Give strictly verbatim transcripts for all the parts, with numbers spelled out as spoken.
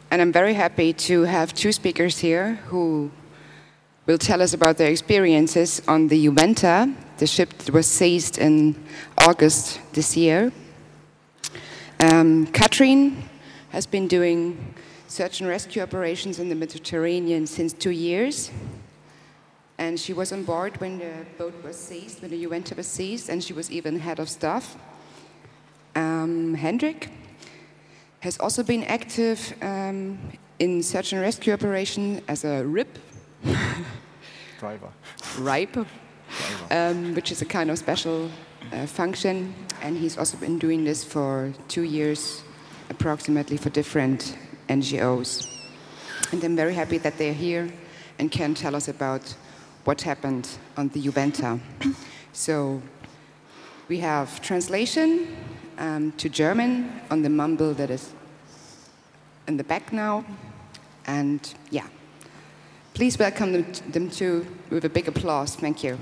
And I'm very happy to have two speakers here who will tell us about their experiences on the Juventa, the ship that was seized in August this year. Um, Katrin has been doing search and rescue operations in the Mediterranean since two years. And she was on board when the boat was seized, when the Juventa was seized, and she was even head of staff. Um, Hendrik has also been active um, in search and rescue operation as a R I P. Driver. R I P, um, which is a kind of special uh, function. And he's also been doing this for two years, approximately, for different N G Os. And I'm very happy that they're here and can tell us about what happened on the Juventa. So we have translation um, to German on the mumble that is in the back now. And yeah, please welcome them, them too with a big applause. Thank you.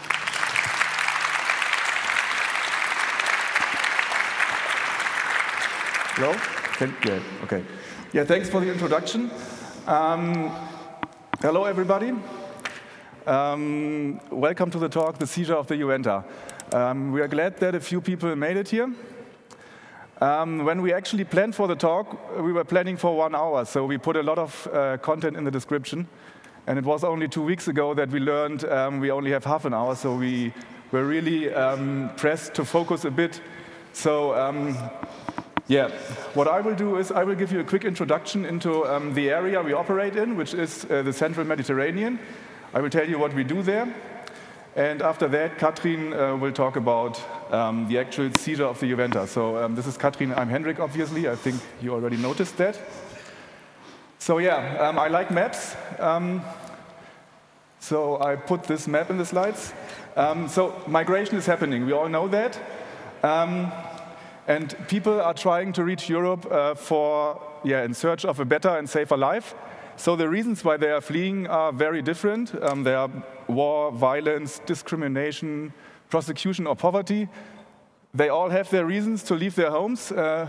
Hello? Can, yeah, okay. Yeah, thanks for the introduction. Um, hello, everybody. Um, welcome to the talk, The Seizure of the Juventa. Um, we are glad that a few people made it here. Um, when we actually planned for the talk, we were planning for one hour, so we put a lot of uh, content in the description. And it was only two weeks ago that we learned um, we only have half an hour, so we were really um, pressed to focus a bit. So, um, yeah, what I will do is I will give you a quick introduction into um, the area we operate in, which is uh, the Central Mediterranean. I will tell you what we do there. And after that, Katrin uh, will talk about um, the actual seizure of the Juventa. So um, this is Katrin, I'm Hendrik, obviously. I think you already noticed that. So yeah, um, I like maps. Um, so I put this map in the slides. Um, so migration is happening, we all know that. Um, and people are trying to reach Europe uh, for, yeah, in search of a better and safer life. So the reasons why they are fleeing are very different. Um, there are war, violence, discrimination, prosecution, or poverty. They all have their reasons to leave their homes. Uh,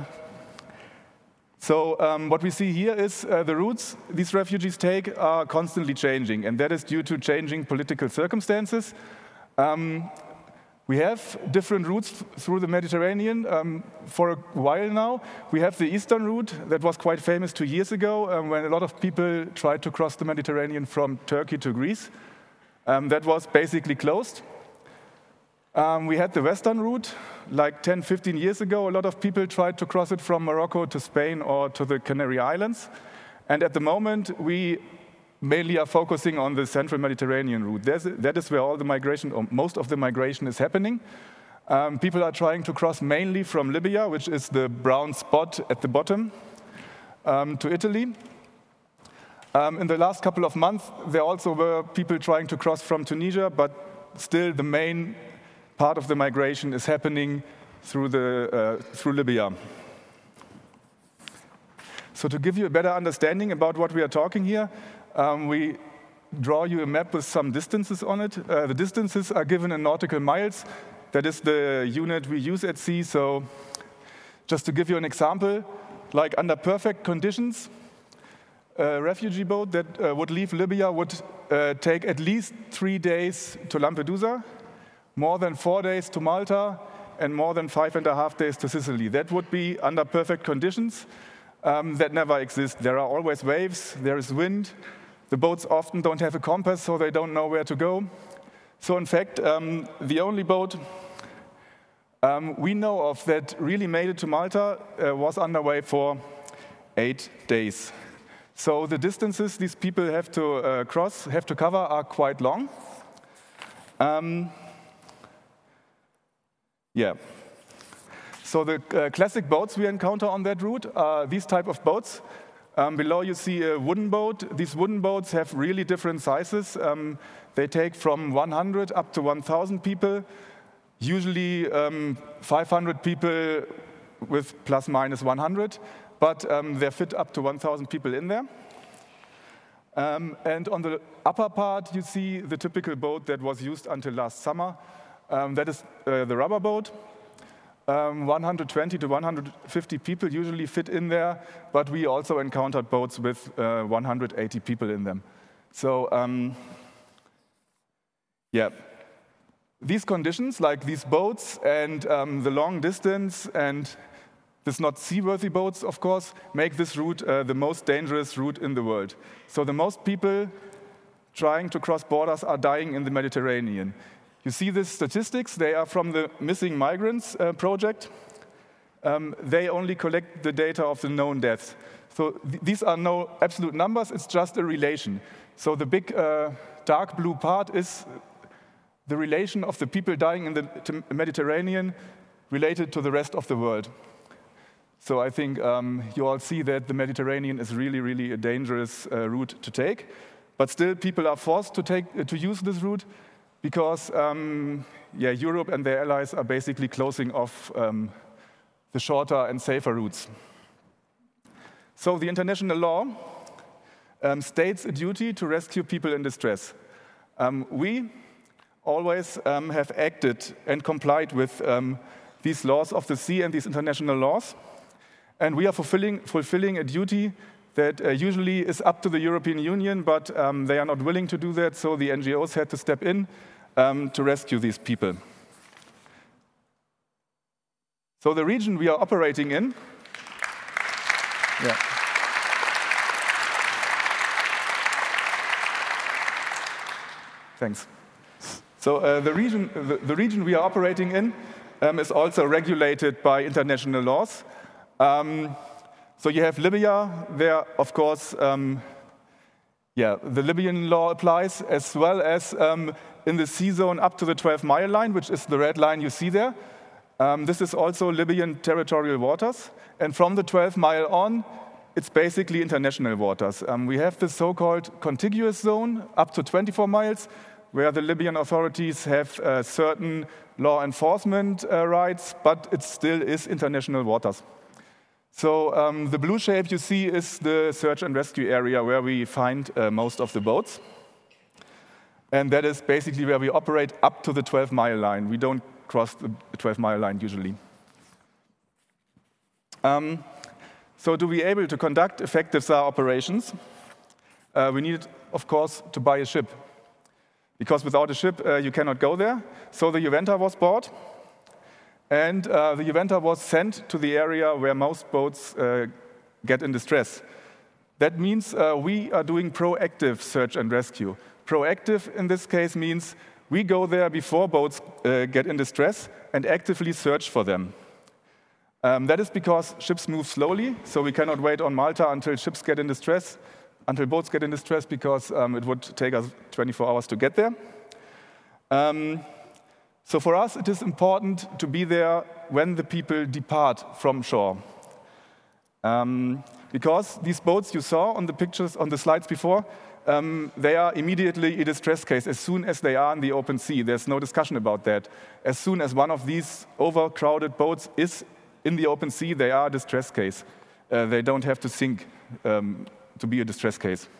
so um, what we see here is uh, the routes these refugees take are constantly changing, and that is due to changing political circumstances. Um, We have different routes through the Mediterranean um, for a while now. We have the eastern route that was quite famous two years ago um, when a lot of people tried to cross the Mediterranean from Turkey to Greece. Um, that was basically closed. Um, we had the western route, like ten, fifteen years ago. A lot of people tried to cross it from Morocco to Spain or to the Canary Islands. And at the moment, we mainly are focusing on the central Mediterranean route. There's, that is where all the migration, or most of the migration is happening. Um, people are trying to cross mainly from Libya, which is the brown spot at the bottom, um, to Italy. Um, in the last couple of months, there also were people trying to cross from Tunisia, but still the main part of the migration is happening through, the, uh, through Libya. So to give you a better understanding about what we are talking here, Um, we draw you a map with some distances on it. Uh, the distances are given in nautical miles. That is the unit we use at sea. So just to give you an example, like under perfect conditions, a refugee boat that uh, would leave Libya would uh, take at least three days to Lampedusa, more than four days to Malta, and more than five and a half days to Sicily. That would be under perfect conditions. Um, that never exist. There are always waves, there is wind. The boats often don't have a compass, so they don't know where to go. So in fact, um, the only boat um, we know of that really made it to Malta uh, was underway for eight days. So the distances these people have to uh, cross, have to cover are quite long. Um, yeah. So the uh, classic boats we encounter on that route are these type of boats. Um, below you see a wooden boat. These wooden boats have really different sizes. Um, they take from one hundred up to one thousand people, usually um, five hundred people with plus minus one hundred, but um, they fit up to one thousand people in there. Um, and on the upper part, you see the typical boat that was used until last summer. Um, that is uh, the rubber boat. Um, one hundred twenty to one hundred fifty people usually fit in there, but we also encountered boats with uh, one hundred eighty people in them. So, um, yeah, these conditions, like these boats and um, the long distance and this not seaworthy boats, of course, make this route uh, the most dangerous route in the world. So the most people trying to cross borders are dying in the Mediterranean. You see these statistics, they are from the Missing Migrants uh, project. Um, they only collect the data of the known deaths. So th these are no absolute numbers, it's just a relation. So the big uh, dark blue part is the relation of the people dying in the Mediterranean related to the rest of the world. So I think um, you all see that the Mediterranean is really, really a dangerous uh, route to take. But still, people are forced to, take, uh, to use this route because um, yeah, Europe and their allies are basically closing off um, the shorter and safer routes. So the international law um, states a duty to rescue people in distress. Um, we always um, have acted and complied with um, these laws of the sea and these international laws. And we are fulfilling, fulfilling a duty that uh, usually is up to the European Union, but um, they are not willing to do that, so the N G Os had to step in um, to rescue these people. So the region we are operating in, yeah. Thanks. So uh, the, region, the, the region we are operating in um, is also regulated by international laws. Um, so you have Libya, there, of course, um, yeah, the Libyan law applies, as well as um, in the sea zone up to the twelve mile line, which is the red line you see there. Um, this is also Libyan territorial waters, and from the twelve mile on, it's basically international waters. Um, we have the so-called contiguous zone up to twenty-four miles, where the Libyan authorities have uh, certain law enforcement uh, rights, but it still is international waters. So um, the blue shape you see is the search and rescue area where we find uh, most of the boats. And that is basically where we operate up to the twelve mile line. We don't cross the twelve mile line usually. Um, so to be able to conduct effective S A R operations, uh, we needed, of course, to buy a ship. Because without a ship, uh, you cannot go there. So the Juventa was bought. And uh, the Juventa was sent to the area where most boats uh, get in distress. That means uh, we are doing proactive search and rescue. Proactive in this case means we go there before boats uh, get in distress and actively search for them. Um, that is because ships move slowly, so we cannot wait on Malta until ships get in distress, until boats get in distress, because um, it would take us twenty-four hours to get there. Um, So for us, it is important to be there when the people depart from shore. Um, because these boats you saw on the pictures, on the slides before, um, they are immediately a distress case as soon as they are in the open sea. There's no discussion about that. As soon as one of these overcrowded boats is in the open sea, they are a distress case. Uh, they don't have to sink um, to be a distress case.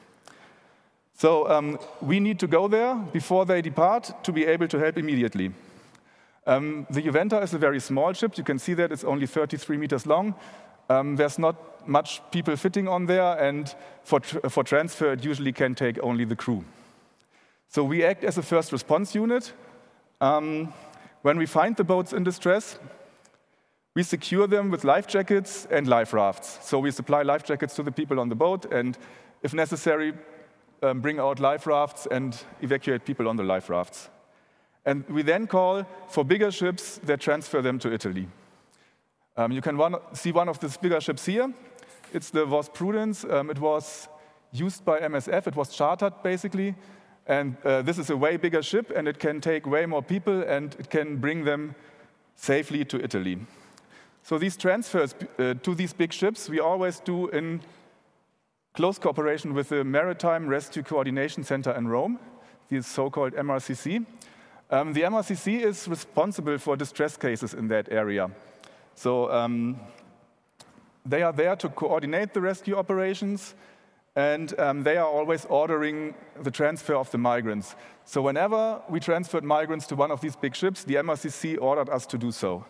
So um, we need to go there before they depart to be able to help immediately. Um, the Juventa is a very small ship. You can see that it's only thirty-three meters long. Um, there's not much people fitting on there, and for, tr for transfer, it usually can take only the crew. So we act as a first response unit. Um, when we find the boats in distress, we secure them with life jackets and life rafts. So we supply life jackets to the people on the boat, and if necessary, um, bring out life rafts and evacuate people on the life rafts. And we then call for bigger ships that transfer them to Italy. Um, you can one, see one of these bigger ships here. It's the Was Prudence. Um, it was used by M S F. It was chartered, basically. And uh, this is a way bigger ship, and it can take way more people, and it can bring them safely to Italy. So these transfers uh, to these big ships, we always do in close cooperation with the Maritime Rescue Coordination Center in Rome, the so-called M R C C. Um, the M R C C is responsible for distress cases in that area. So um, they are there to coordinate the rescue operations, and um, they are always ordering the transfer of the migrants. So whenever we transferred migrants to one of these big ships, the M R C C ordered us to do so.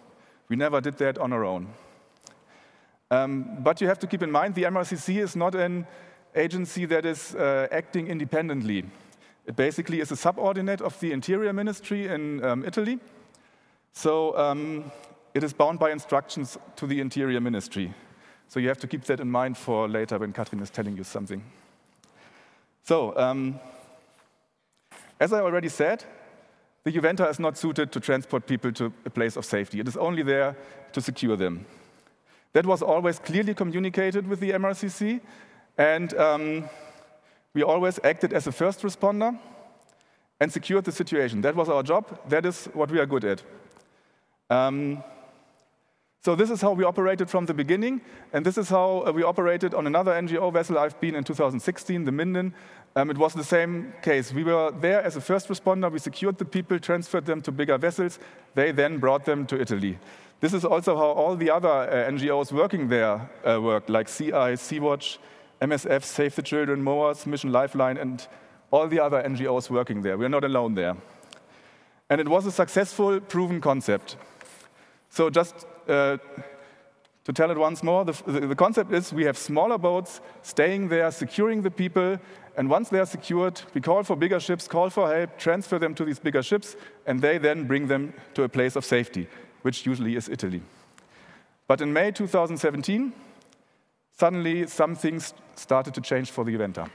We never did that on our own. Um, but you have to keep in mind, the M R C C is not an agency that is uh, acting independently. It basically is a subordinate of the Interior Ministry in um, Italy. So um, it is bound by instructions to the Interior Ministry. So you have to keep that in mind for later when Katrin is telling you something. So, um, as I already said, the Juventa is not suited to transport people to a place of safety. It is only there to secure them. That was always clearly communicated with the M R C C, and um, we always acted as a first responder and secured the situation. That was our job. That is what we are good at. Um, so this is how we operated from the beginning, and this is how uh, we operated on another N G O vessel I've been in two thousand sixteen, the Minden. Um, it was the same case. We were there as a first responder. We secured the people, transferred them to bigger vessels. They then brought them to Italy. This is also how all the other uh, N G Os working there uh, worked, like C I, Sea-Watch, M S F, Save the Children, MOAS, Mission Lifeline, and all the other N G Os working there. We are not alone there. And it was a successful, proven concept. So just uh, to tell it once more, the, the, the concept is we have smaller boats staying there, securing the people, and once they are secured, we call for bigger ships, call for help, transfer them to these bigger ships, and they then bring them to a place of safety, which usually is Italy. But in May two thousand seventeen, suddenly some things started to change for the Juventa.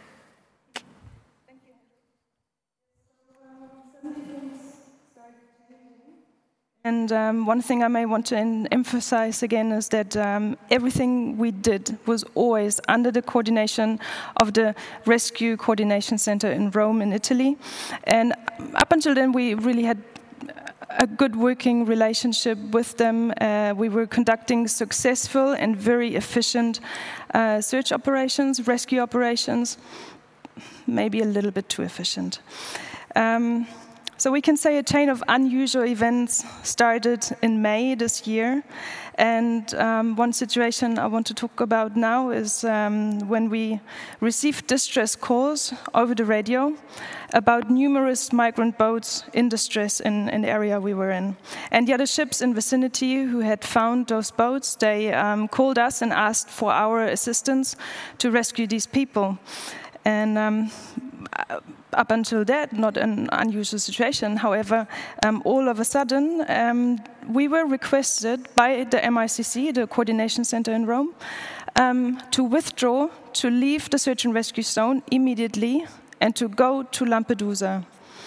And um, one thing I may want to en- emphasize again is that um, everything we did was always under the coordination of the Rescue Coordination Center in Rome, in Italy. And up until then, we really had a good working relationship with them. Uh, we were conducting successful and very efficient uh, search operations, rescue operations, maybe a little bit too efficient. Um, So we can say a chain of unusual events started in May this year. And um, one situation I want to talk about now is um, when we received distress calls over the radio about numerous migrant boats in distress in an area we were in. And the other ships in vicinity who had found those boats, they um, called us and asked for our assistance to rescue these people. And um, up until that, not an unusual situation. However, um, all of a sudden, um, we were requested by the M I C C, the Coordination Center in Rome, um, to withdraw, to leave the search and rescue zone immediately, and to go to Lampedusa.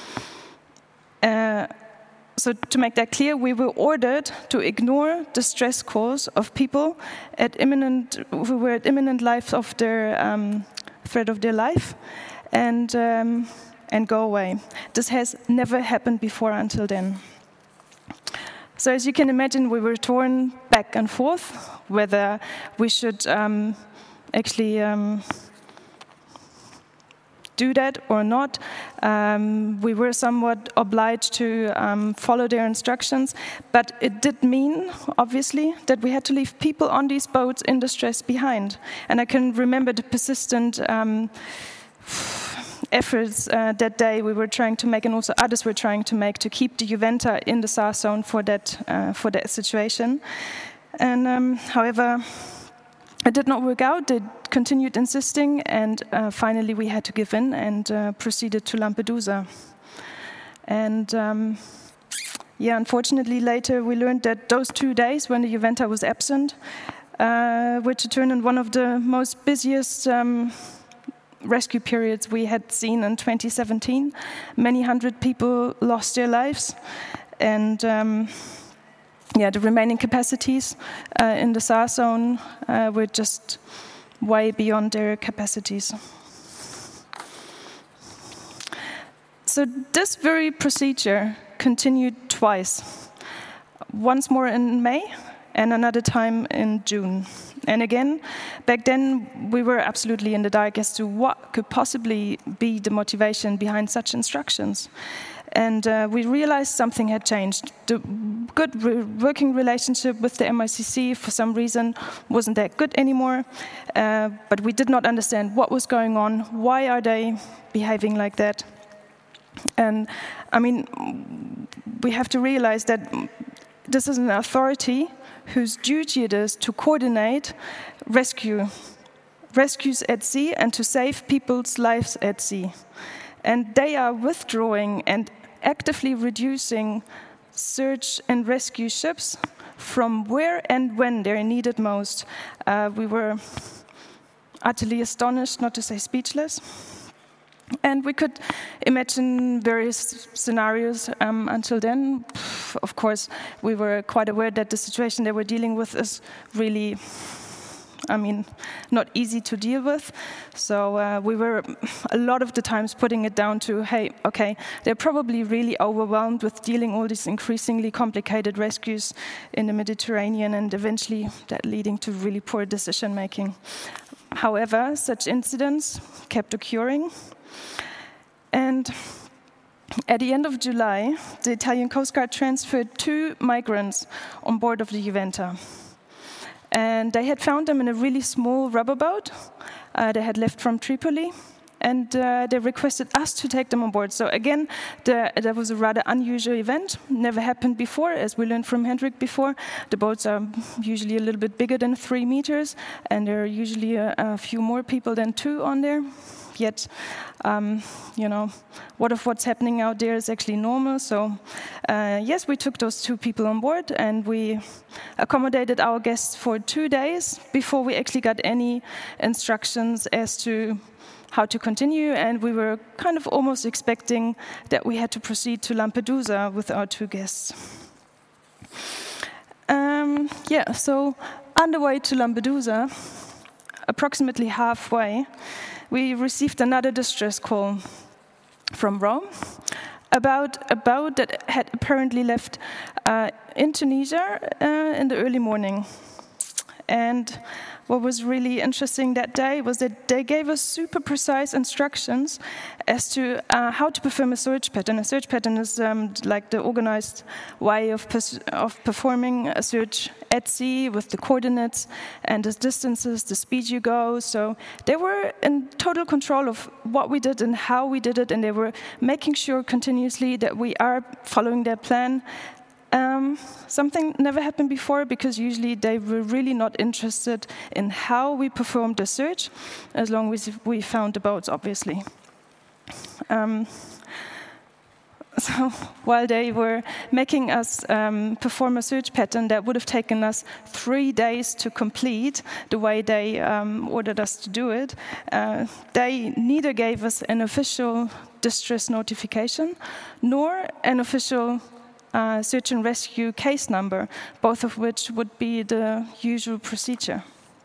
Uh, so to make that clear, we were ordered to ignore distress calls of people at imminent, who were at imminent life of their um, threat of their life, and um, and go away. This has never happened before until then. So as you can imagine, we were torn back and forth whether we should um, actually um, do that or not. Um, we were somewhat obliged to um, follow their instructions, but it did mean, obviously, that we had to leave people on these boats in distress behind. And I can remember the persistent um, efforts uh, that day we were trying to make, and also others were trying to make, to keep the Juventa in the S A R zone for that uh, for that situation. And um, however, it did not work out. They continued insisting, and uh, finally we had to give in and uh, proceeded to Lampedusa. And um, yeah, unfortunately, later we learned that those two days when the Juventa was absent uh, were to turn in one of the most busiest Um, rescue periods we had seen in twenty seventeen. Many hundred people lost their lives, and um, yeah, the remaining capacities uh, in the S A R zone uh, were just way beyond their capacities. So this very procedure continued twice, once more in May and another time in June. And again, back then, we were absolutely in the dark as to what could possibly be the motivation behind such instructions. And uh, we realized something had changed. The good re- working relationship with the M I C C, for some reason, wasn't that good anymore. Uh, but we did not understand what was going on. Why are they behaving like that? And, I mean, we have to realize that this is an authority whose duty it is to coordinate rescue, rescues at sea and to save people's lives at sea. And they are withdrawing and actively reducing search and rescue ships from where and when they're needed most. Uh, we were utterly astonished, not to say speechless. And we could imagine various scenarios um, until then. Of course, we were quite aware that the situation they were dealing with is really, I mean, not easy to deal with. So uh, we were a lot of the times putting it down to, hey, okay, they're probably really overwhelmed with dealing all these increasingly complicated rescues in the Mediterranean, and eventually that leading to really poor decision making. However, such incidents kept occurring. And at the end of July, the Italian Coast Guard transferred two migrants on board of the Juventa. And they had found them in a really small rubber boat. Uh, they had left from Tripoli, and uh, they requested us to take them on board. So again, the, that was a rather unusual event. Never happened before, as we learned from Hendrik before. The boats are usually a little bit bigger than three meters, and there are usually a, a few more people than two on there. Yet, um, you know, what if what's happening out there is actually normal? So, uh, yes, we took those two people on board, and we accommodated our guests for two days before we actually got any instructions as to how to continue. And we were kind of almost expecting that we had to proceed to Lampedusa with our two guests. Um, yeah, so on the way to Lampedusa, approximately halfway, we received another distress call from Rome about a boat that had apparently left uh, in Tunisia uh, in the early morning. And what was really interesting that day was that they gave us super precise instructions as to uh, how to perform a search pattern. A search pattern is um, like the organized way of, pers- of performing a search at sea with the coordinates and the distances, the speed you go. So they were in total control of what we did and how we did it, and they were making sure continuously that we are following their plan. Um, something never happened before, because usually they were really not interested in how we performed the search, as long as we found the boats, obviously. Um, so while they were making us um, perform a search pattern that would have taken us three days to complete, the way they um, ordered us to do it, uh, they neither gave us an official distress notification nor an official Uh, search and rescue case number, both of which would be the usual procedure.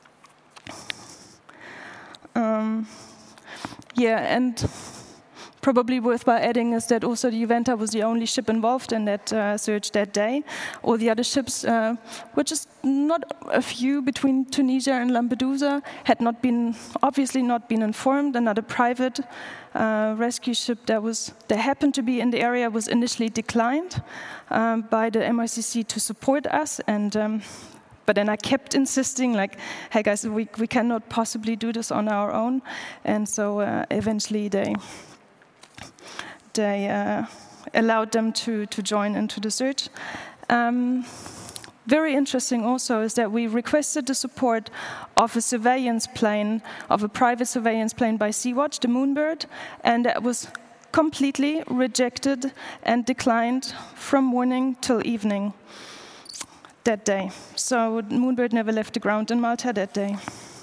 Um, yeah, and probably worthwhile adding is that also the Juventa was the only ship involved in that uh, search that day. All the other ships, uh, which is not a few between Tunisia and Lampedusa, had not been, obviously not been informed. Another private uh, rescue ship that was that happened to be in the area was initially declined um, by the M I C C to support us, and um, but then I kept insisting, like, hey guys, we we cannot possibly do this on our own, and so uh, eventually they. They uh, allowed them to, to join into the search. Um, very interesting also is that we requested the support of a surveillance plane, of a private surveillance plane by Sea-Watch, the Moonbird, and that was completely rejected and declined from morning till evening that day. So Moonbird never left the ground in Malta that day.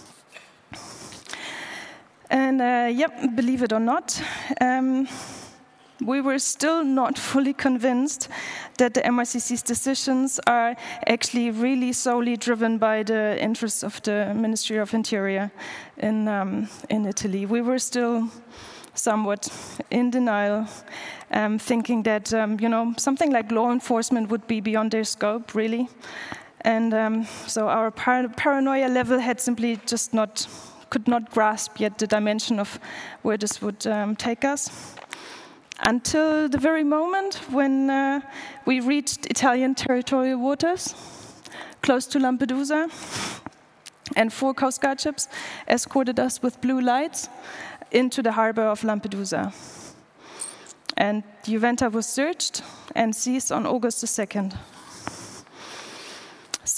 And uh, yep, believe it or not, um, we were still not fully convinced that the M I C C's decisions are actually really solely driven by the interests of the Ministry of Interior in, um, in Italy. We were still somewhat in denial, um, thinking that um, you know, something like law enforcement would be beyond their scope, really. And um, so our par- paranoia level had simply just not, could not grasp yet the dimension of where this would um, take us. Until the very moment when uh, we reached Italian territorial waters, close to Lampedusa, and four Coast Guard ships escorted us with blue lights into the harbor of Lampedusa. And the Juventa was searched and seized on August the second.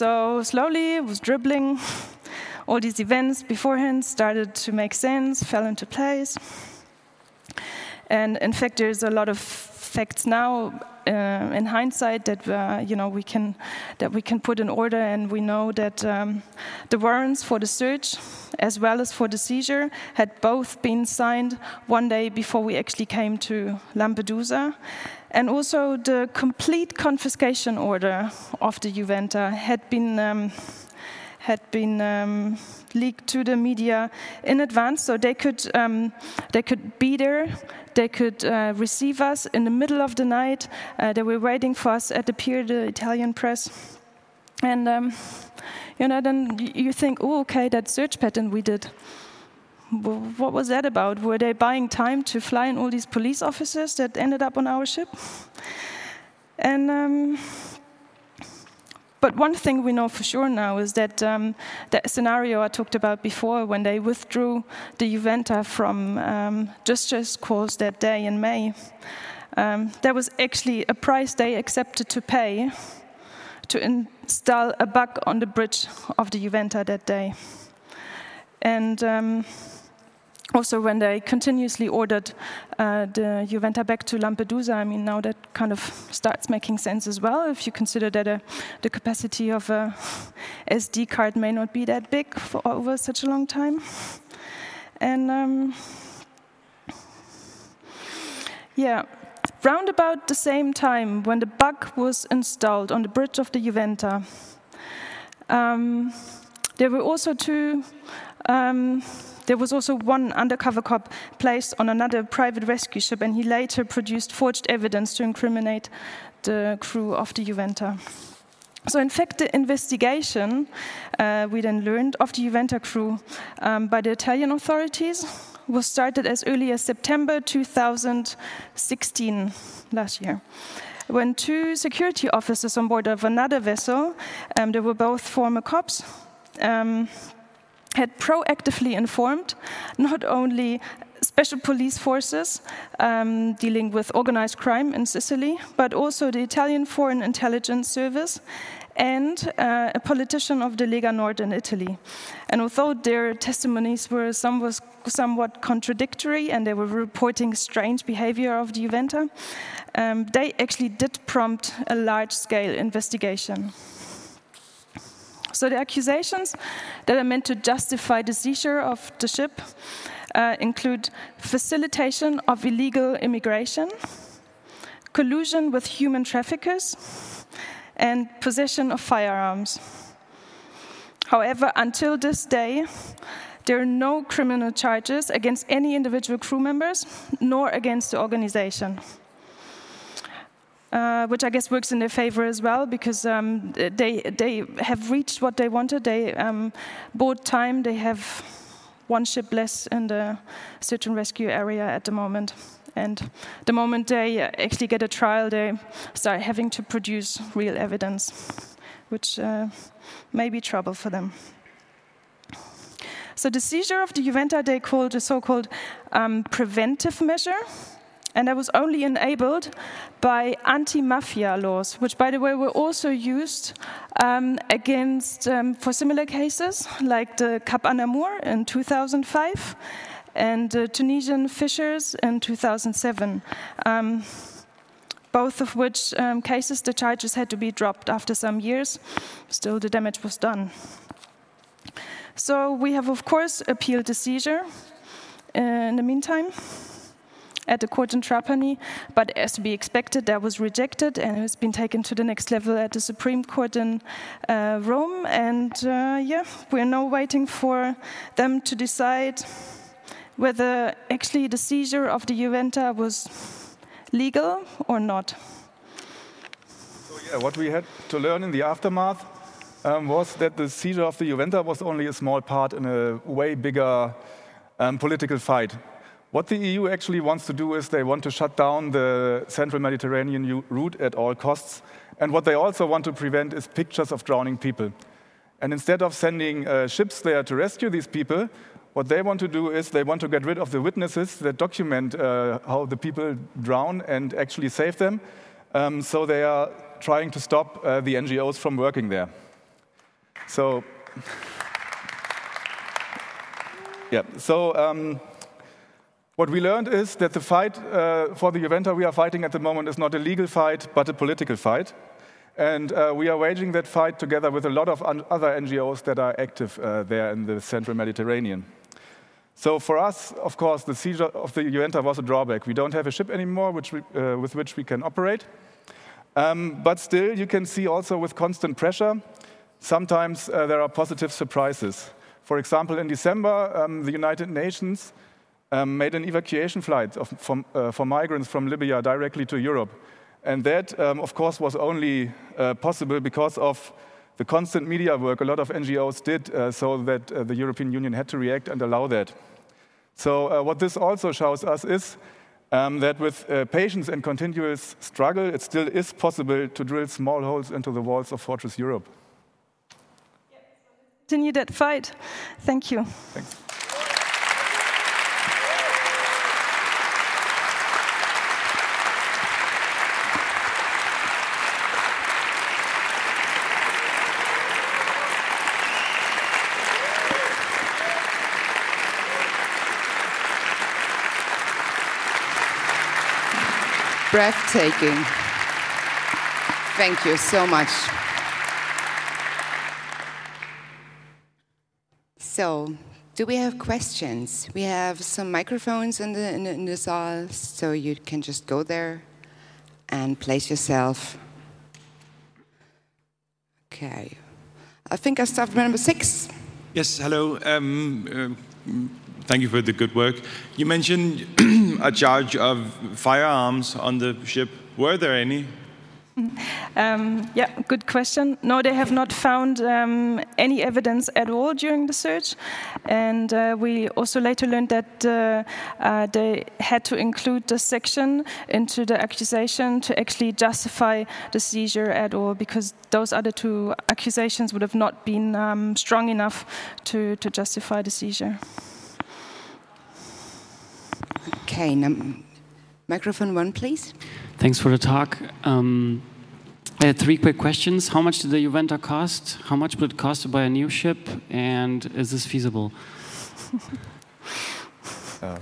So slowly it was dribbling. All these events beforehand started to make sense, fell into place. And in fact, there's a lot of facts now uh, in hindsight that uh, you know we can that we can put in order, and we know that um, the warrants for the search as well as for the seizure had both been signed one day before we actually came to Lampedusa. And also the complete confiscation order of the Juventa had been um, had been um, leaked to the media in advance, so they could um, they could be there, they could uh, receive us in the middle of the night. Uh, they were waiting for us at the pier, the Italian press, and um, you know, then you think, oh, okay, that search pattern we did. What was that about? Were they buying time to fly in all these police officers that ended up on our ship? And um, but one thing we know for sure now is that um, the scenario I talked about before, when they withdrew the Juventa from um, Justice calls that day in May, um, there was actually a price they accepted to pay to install a bug on the bridge of the Juventa that day. And um, also when they continuously ordered uh, the Juventa back to Lampedusa, I mean, now that kind of starts making sense as well, if you consider that uh, the capacity of a S D card may not be that big for over such a long time. And um, yeah, round about the same time when the bug was installed on the bridge of the Juventa, um, there were also two um, There was also one undercover cop placed on another private rescue ship, and he later produced forged evidence to incriminate the crew of the Juventa. So in fact, the investigation, uh, we then learned, of the Juventa crew um, by the Italian authorities was started as early as September two thousand sixteen, last year, when two security officers on board of another vessel, um, they were both former cops, um, had proactively informed not only special police forces um, dealing with organized crime in Sicily, but also the Italian Foreign Intelligence Service and uh, a politician of the Lega Nord in Italy. And although their testimonies were some was somewhat contradictory and they were reporting strange behavior of the Juventa, um, they actually did prompt a large-scale investigation. So the accusations that are meant to justify the seizure of the ship uh, include facilitation of illegal immigration, collusion with human traffickers, and possession of firearms. However, until this day, there are no criminal charges against any individual crew members, nor against the organization. Uh, which I guess works in their favor as well, because um, they they have reached what they wanted. They um, bought time. They have one ship less in the search and rescue area at the moment. And the moment they actually get a trial, they start having to produce real evidence, which uh, may be trouble for them. So the seizure of the Juventa they called a so-called um, preventive measure. And that was only enabled by anti-mafia laws, which, by the way, were also used um, against um, for similar cases, like the Cap Anamur in two thousand five and the Tunisian fishers in two thousand seven. Um, both of which um, cases, the charges had to be dropped after some years. Still, the damage was done. So we have, of course, appealed the seizure uh, in the meantime at the court in Trapani, but as to be expected, that was rejected and it has been taken to the next level at the Supreme Court in uh, Rome. And uh, yeah, we're now waiting for them to decide whether actually the seizure of the Juventa was legal or not. So yeah, what we had to learn in the aftermath um, was that the seizure of the Juventa was only a small part in a way bigger um, political fight. What the E U actually wants to do is they want to shut down the Central Mediterranean route at all costs. And what they also want to prevent is pictures of drowning people. And instead of sending uh, ships there to rescue these people, what they want to do is they want to get rid of the witnesses that document uh, how the people drown and actually save them. Um, so they are trying to stop uh, the N G Os from working there. So, yeah, so um, what we learned is that the fight uh, for the Juventa we are fighting at the moment is not a legal fight, but a political fight. And uh, we are waging that fight together with a lot of other N G Os that are active uh, there in the central Mediterranean. So for us, of course, the seizure of the Juventa was a drawback. We don't have a ship anymore which we, uh, with which we can operate. Um, but still, you can see also with constant pressure, sometimes uh, there are positive surprises. For example, in December, um, the United Nations um, made an evacuation flight of, from, uh, for migrants from Libya directly to Europe. And that, um, of course, was only uh, possible because of the constant media work a lot of N G Os did uh, so that uh, the European Union had to react and allow that. So uh, what this also shows us is um, that with uh, patience and continuous struggle, it still is possible to drill small holes into the walls of Fortress Europe. Continue that fight. Thank you. Thanks. Breathtaking. Thank you so much. So, do we have questions? We have some microphones in the, in the, in the saal, so you can just go there and place yourself. Okay. I think I start with number six. Yes, hello. Um, uh, Thank you for the good work. You mentioned a charge of firearms on the ship. Were there any? Um, yeah, good question. No, they have not found um, any evidence at all during the search. And uh, we also later learned that uh, uh, they had to include the section into the accusation to actually justify the seizure at all, because those other two accusations would have not been um, strong enough to, to justify the seizure. Okay, num- microphone one, please. Thanks for the talk. Um, I had three quick questions. How much did the Juventa cost? How much would it cost to buy a new ship? And is this feasible? uh,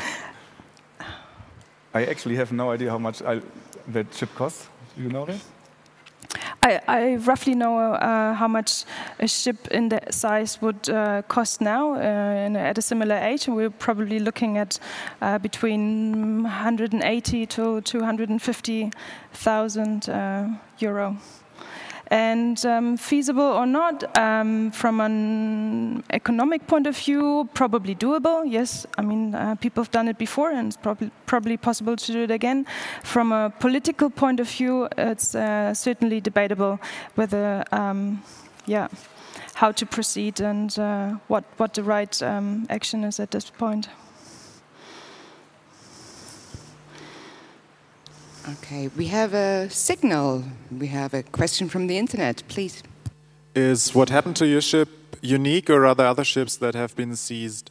I actually have no idea how much I, that ship costs. Do you know that? I, I roughly know uh, how much a ship in that size would uh, cost now uh, in, at a similar age, and we're probably looking at uh, between one hundred eighty to two hundred fifty thousand uh, euro. And um, feasible or not, um, from an economic point of view, probably doable. Yes, I mean uh, people have done it before, and it's probably probably possible to do it again. From a political point of view, it's uh, certainly debatable whether, um, yeah, how to proceed and uh, what what the right um, action is at this point. Okay, we have a signal. We have a question from the internet, please. Is what happened to your ship unique, or are there other ships that have been seized?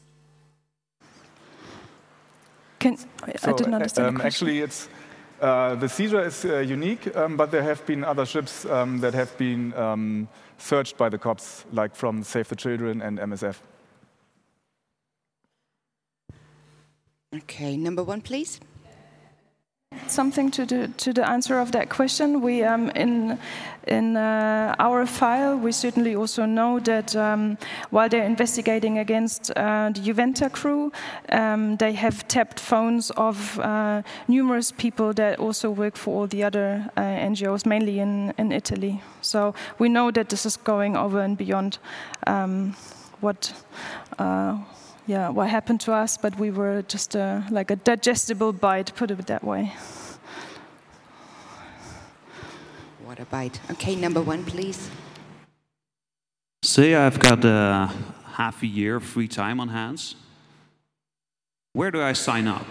Can, I so, didn't understand um, the question. Actually, it's, uh, the seizure is uh, unique, um, but there have been other ships um, that have been um, searched by the cops, like from Save the Children and M S F. Okay, number one, please. Something to the to the answer of that question. We um, in in uh, our file we certainly also know that um, while they're investigating against uh, the Juventa crew, um, they have tapped phones of uh, numerous people that also work for all the other uh, N G Os, mainly in in Italy. So we know that this is going over and beyond um, what. Uh, Yeah, what happened to us, but we were just uh, like a digestible bite, put it that way. What a bite. Okay, number one, please. Say I've got uh, half a year of free time on hands. Where do I sign up?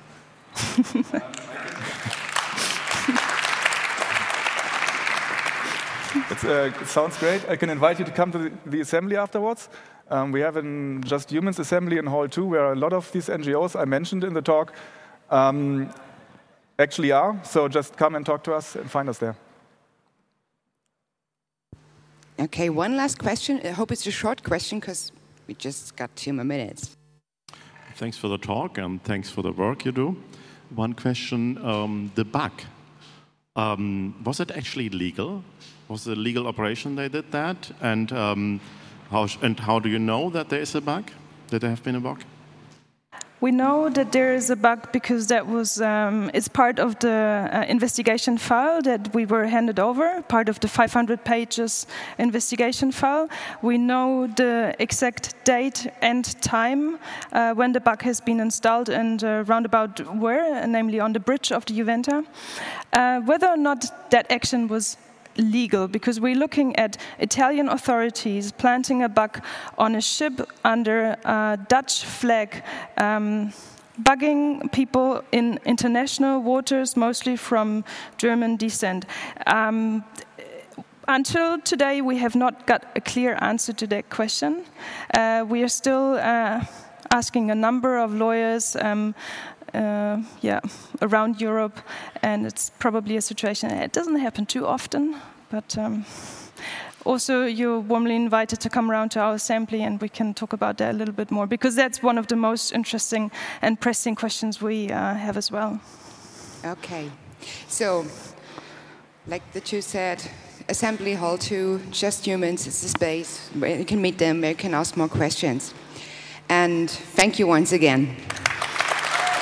It's, uh, it sounds great. I can invite you to come to the, the assembly afterwards. Um, we have a Just Humans assembly in Hall two, where a lot of these N G Os I mentioned in the talk um, actually are. So just come and talk to us and find us there. Okay, one last question. I hope it's a short question because we just got two more minutes. Thanks for the talk and thanks for the work you do. One question, um, the bug. Um, was it actually legal? Was it a legal operation they did that? And, um, how, and how do you know that there is a bug? That there have been a bug? We know that there is a bug because that was um, it's part of the uh, investigation file that we were handed over, part of the five hundred pages investigation file. We know the exact date and time uh, when the bug has been installed and uh, roundabout where, namely on the bridge of the Juventa. Uh, whether or not that action was legal, because we're looking at Italian authorities planting a bug on a ship under a Dutch flag, um, bugging people in international waters, mostly from German descent. Um, until today, we have not got a clear answer to that question. Uh, we are still uh, asking a number of lawyers um, Uh, yeah, around Europe, and it's probably a situation. It doesn't happen too often, but um, also you're warmly invited to come around to our assembly, and we can talk about that a little bit more, because that's one of the most interesting and pressing questions we uh, have as well. Okay, so like the two said, Assembly Hall two, Just Humans, it's a space where you can meet them, where you can ask more questions. And thank you once again.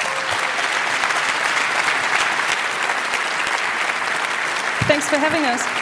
Thanks for having us.